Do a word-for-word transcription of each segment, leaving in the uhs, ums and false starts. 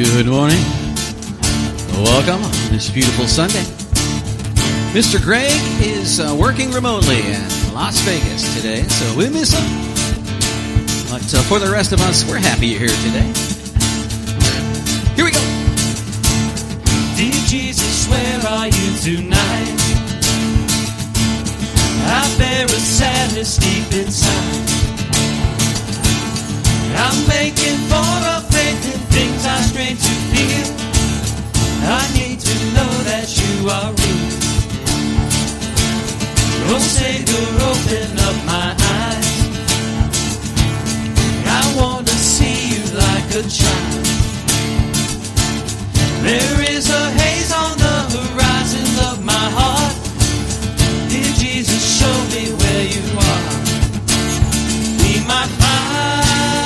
Good morning. Welcome on this beautiful Sunday. Mister Greg is uh, working remotely in Las Vegas today, so we miss him. But uh, for the rest of us, we're happy you're here today. Here we go. Dear Jesus, where are you tonight? I bear a sadness deep inside. I'm making for a faith in things I strain to feel. I need to know that you are real. Oh, Savior, open up my eyes. I want to see you like a child. There is a haze on the horizon of my heart. Dear Jesus, show me where you are. Be my fire.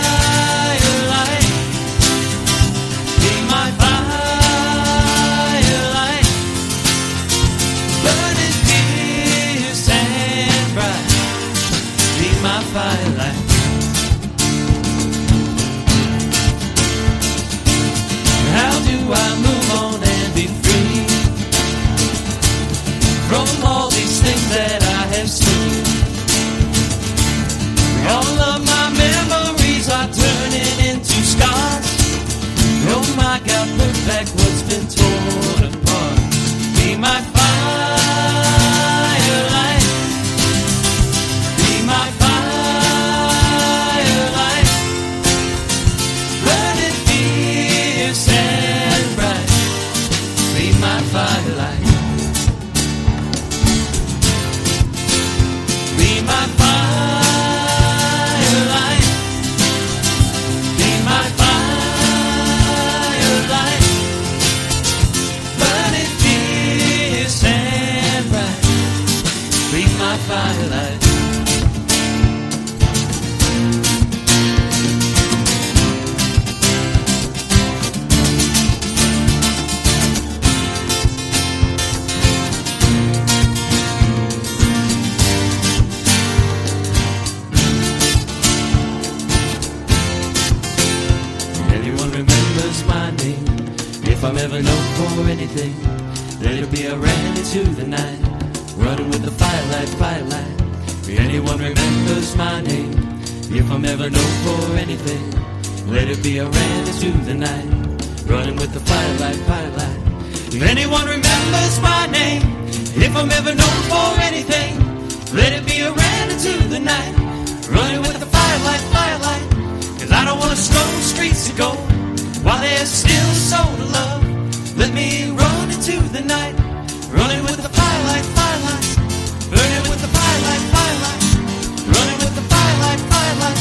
Firelight. How do I move on and be free from all these things that I have seen? All of my memories are turning into scars. Oh my God, put back what's been torn apart. Be my firelight. Be my firelight. Firelight. Be my firelight. Be my firelight. Let it fierce and bright. Be my firelight. If I'm ever known for anything, let it be a ran into the night, running with the firelight, firelight. If anyone remembers my name, if I'm ever known for anything, let it be a ran into the night, running with the firelight, firelight. If anyone remembers my name, if I'm ever known for anything, let it be a ran into the night, running with the firelight, firelight. Cause I don't want to stroll streets of gold while there's still a soul to love. Let me run into the night, running with the firelight, firelight, burning with the firelight, firelight, running with the firelight, firelight.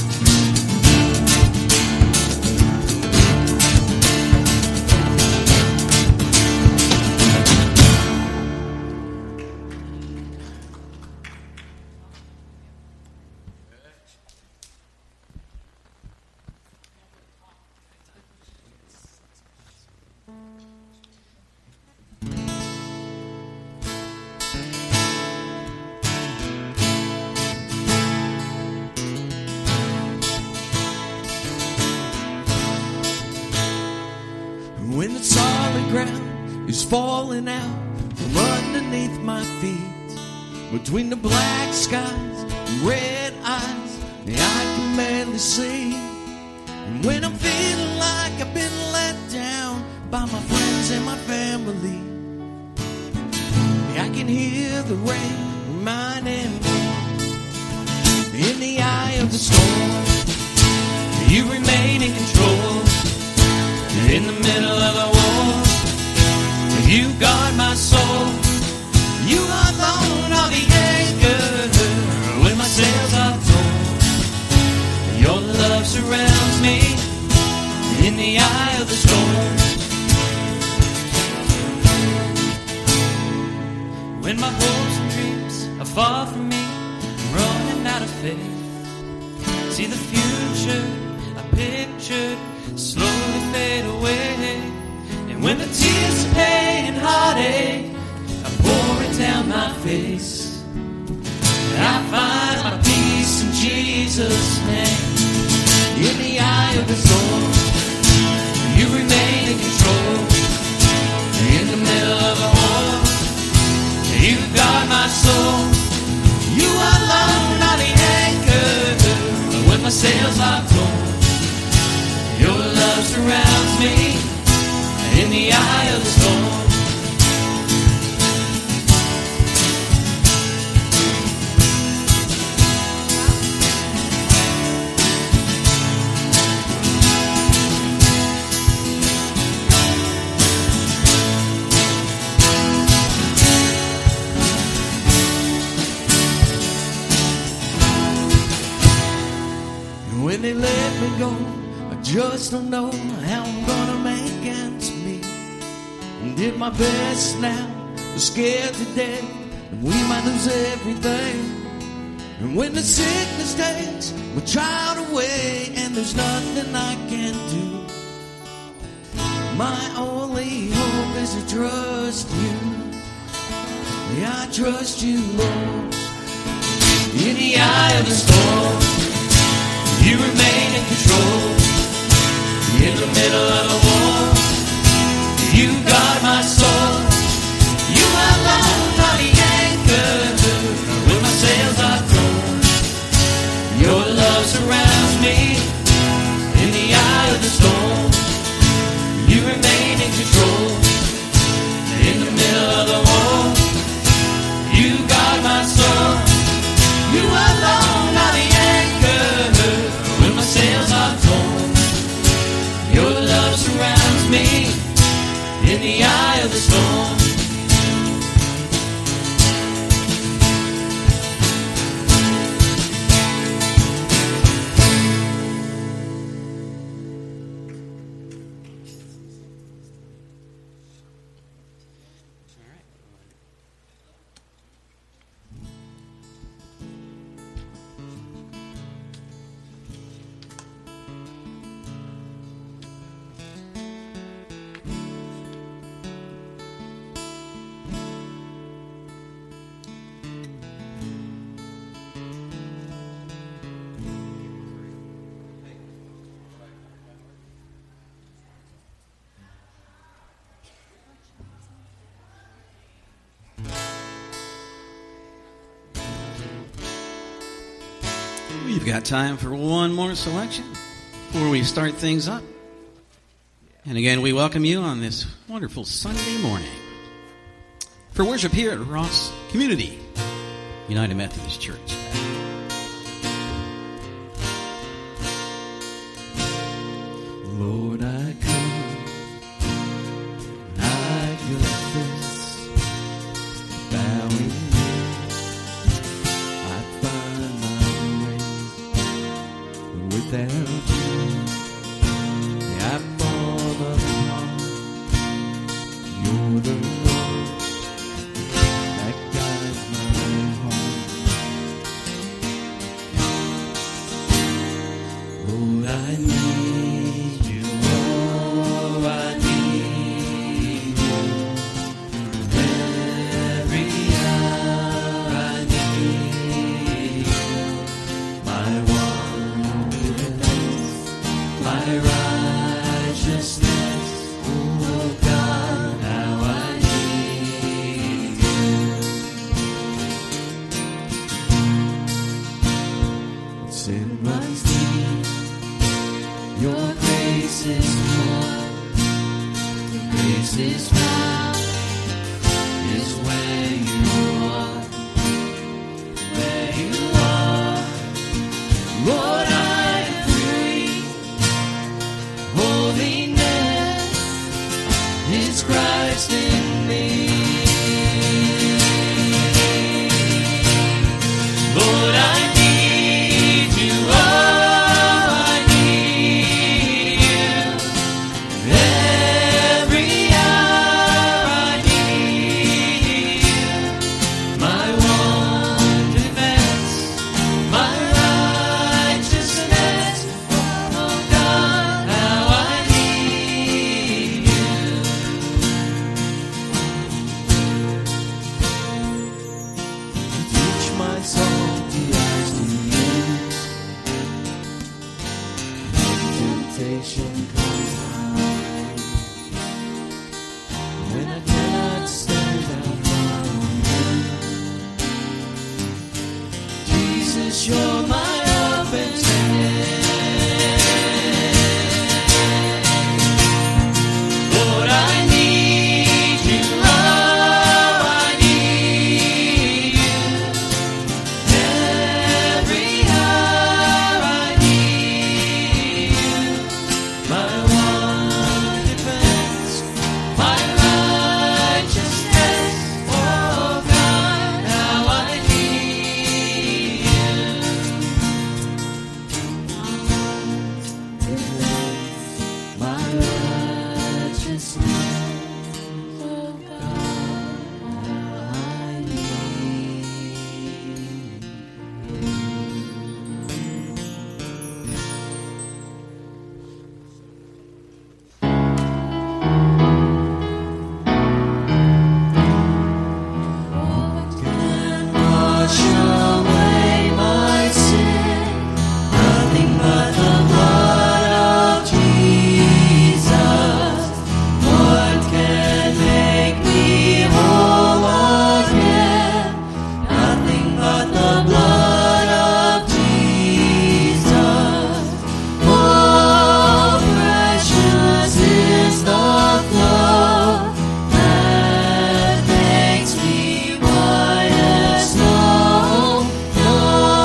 When the solid ground is falling out from underneath my feet, between the black skies and red eyes, I can barely see. And when I'm feeling like I've been let down by my friends and my family, I can hear the rain reminding me, in the eye of the storm, you remain in control. In the middle of the war, you guard my soul. You alone are the anchor when my sails are torn. Your love surrounds me in the eye of the storm. When my hopes and dreams are far from me, I'm running out of faith. See the future I pictured slowly fade away. And when the tears of pain and heartache are pouring down my face, I find my peace in Jesus' name. In the eye of the storm, you remain sails are torn. Your love surrounds me in the eye of the storm. When they let me go, I just don't know how I'm gonna make ends meet. And did my best now, I'm scared to death, and we might lose everything. And when the sickness takes my child away, and there's nothing I can do, my only hope is to trust you. Yeah, I trust you, Lord. In the eye of the storm, you remain in control. In the middle of a war, you guard my soul. You alone are the anchor when my sails are torn. Your love surrounds me in the eye of the storm. You remain in control. In the middle of the war, you guard my soul. You alone are the anchor when my sails are torn. Your love surrounds me in the eye of the storm. We've got time for one more selection before we start things up. And again, we welcome you on this wonderful Sunday morning for worship here at Ross Community United Methodist Church. Lord, I come, I confess, bowing knee, I find my way without you. I fall apart. You're the Lord that guides my heart. Lord, I need you. Oh, I need you. Every hour I need you. My one defense, my righteousness. Oh God, how I need you. Sin runs deep. Your grace is more. Grace is found. Is where you are. Where you are. Lord, I am free. Holiness is Christ in me. Lord, I need you. Oh, I need you. Every hour I need you. My one defense, my righteousness. Oh God, how I need you. Teach my salty eyes to use. When temptation comes my way, when I cannot stand out from you, Jesus, you're my hope. Lord, I need you, love, I need you. Every hour I need you. My one defense, my righteousness, oh God, how I need you. My righteousness, oh God, how I need can wash away my sin, nothing but the blood of Jesus. What can make me whole again? Nothing but the blood of Jesus. Oh, precious is the flow that makes me white as snow. No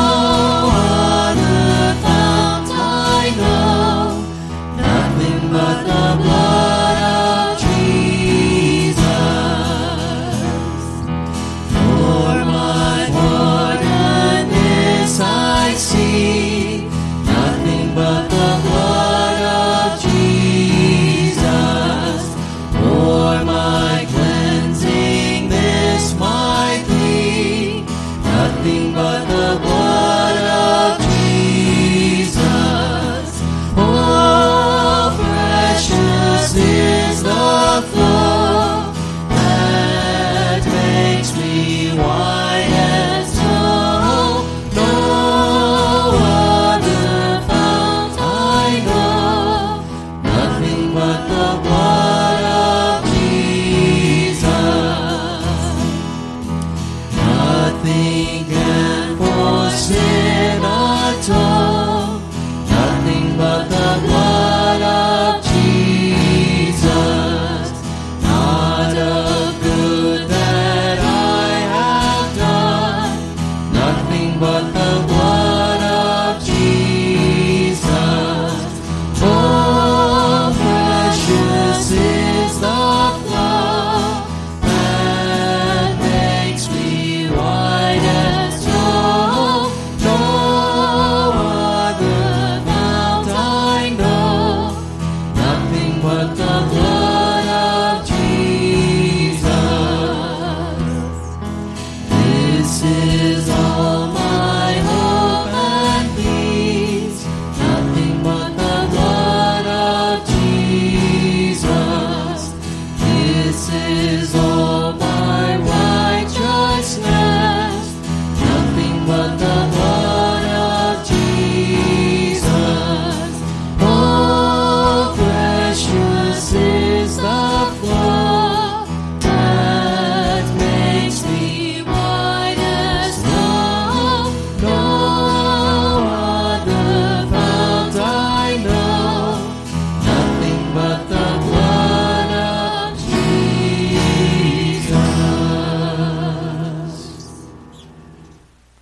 other fount I know, nothing but the blood of Jesus. For my pardon this I see, nothing but the